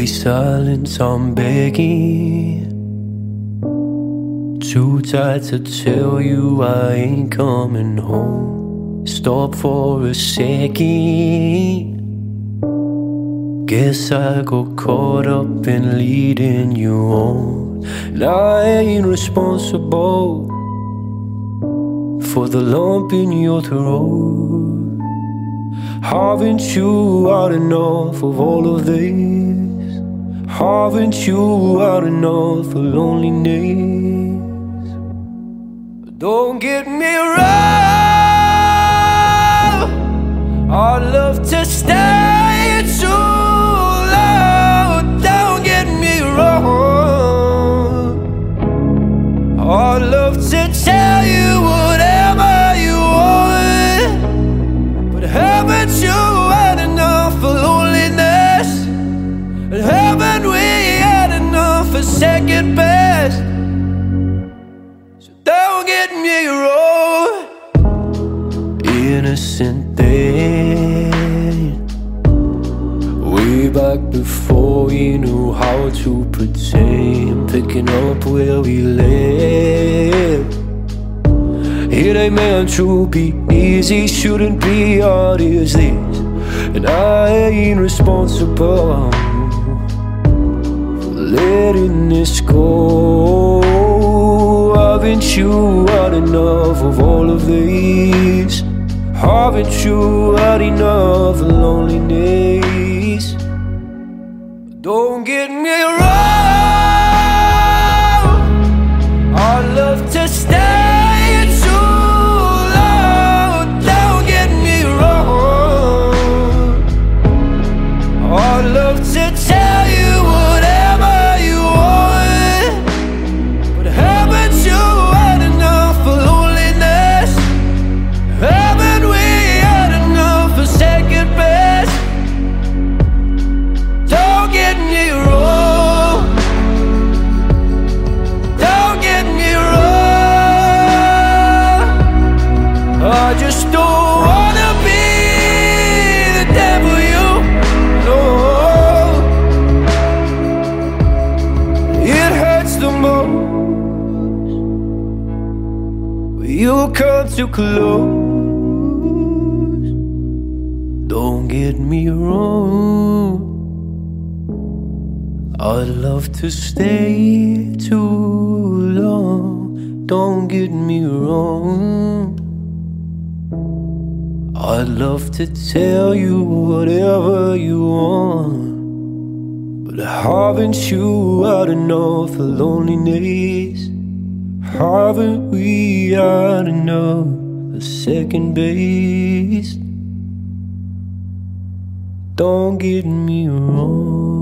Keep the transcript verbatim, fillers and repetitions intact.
silence, I'm begging. Too tired to tell you I ain't coming home. Stop for a second. Guess I got caught up in leading you on. And I ain't responsible for the lump in your throat. Haven't you had enough of all of this? Haven't you had enough of loneliness? Don't get me wrong, I'd love to stay too long. Don't get me wrong, I'd love to tell you whatever you want, but haven't you had enough of loneliness? And haven't we had enough of second best? So don't get me wrong. Innocent then, way back before we knew how to pretend, picking up where we left. It ain't meant to be easy, shouldn't be hard as this. And I ain't responsible for letting this go. Haven't you had enough of all of these? Haven't you had enough of loneliness? Don't get me wrong, I'd love to stay too long. Don't get me wrong, I'd love to tell you whatever you want, but haven't you had enough of loneliness? Haven't we had enough of second best? Don't get me wrong, don't get me wrong, I just don't wanna be the devil, you know. It hurts the most when you come too close. Don't get me wrong, I'd love to stay too long. Don't get me wrong, I'd love to tell you whatever you want, but haven't you had enough of loneliness? Haven't we had enough of second base? Don't get me wrong.